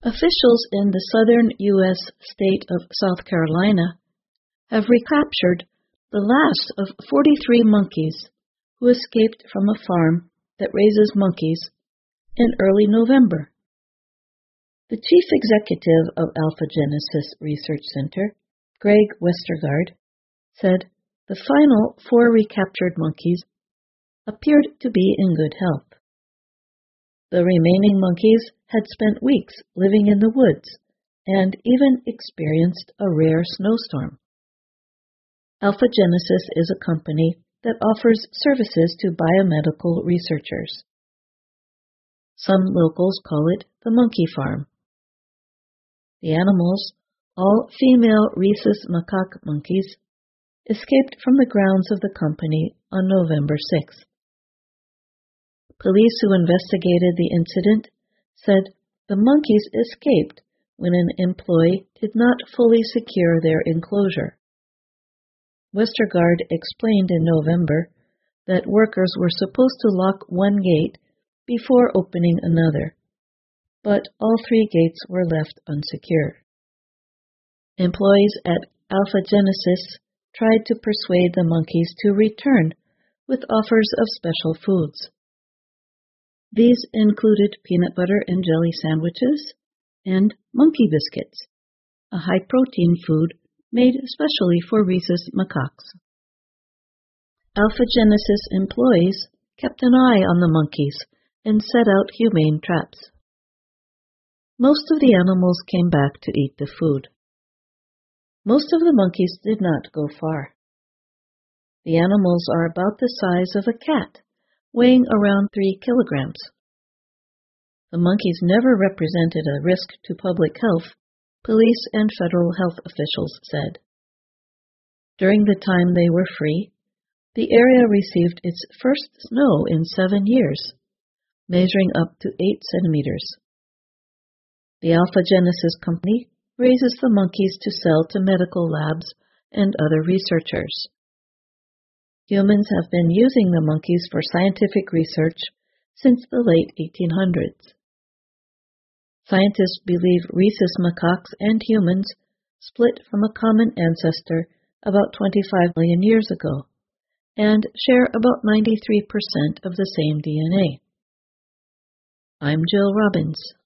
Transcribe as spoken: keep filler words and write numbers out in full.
Officials in the southern U S state of South Carolina have recaptured the last of forty-three monkeys who escaped from a farm that raises monkeys in early November. The chief executive of AlphaGenesis Research Center, Greg Westergaard, said the final four recaptured monkeys appeared to be in good health. The remaining monkeys had spent weeks living in the woods and even experienced a rare snowstorm. AlphaGenesis is a company that offers services to biomedical researchers. Some locals call it the monkey farm. The animals, all female rhesus macaque monkeys, escaped from the grounds of the company on November sixth. Police who investigated the incident said the monkeys escaped when an employee did not fully secure their enclosure. Westergaard explained in November that workers were supposed to lock one gate before opening another, but all three gates were left unsecured. Employees at AlphaGenesis tried to persuade the monkeys to return with offers of special foods. These included peanut butter and jelly sandwiches and monkey biscuits, a high-protein food made especially for rhesus macaques. AlphaGenesis employees kept an eye on the monkeys and set out humane traps. Most of the animals came back to eat the food. Most of the monkeys did not go far. The animals are about the size of a cat, weighing around three kilograms. The monkeys never represented a risk to public health, police and federal health officials said. During the time they were free, the area received its first snow in seven years, measuring up to eight centimeters. The AlphaGenesis company raises the monkeys to sell to medical labs and other researchers. Humans have been using the monkeys for scientific research since the late eighteen hundreds. Scientists believe rhesus macaques and humans split from a common ancestor about twenty-five million years ago and share about ninety-three percent of the same D N A. I'm Jill Robbins.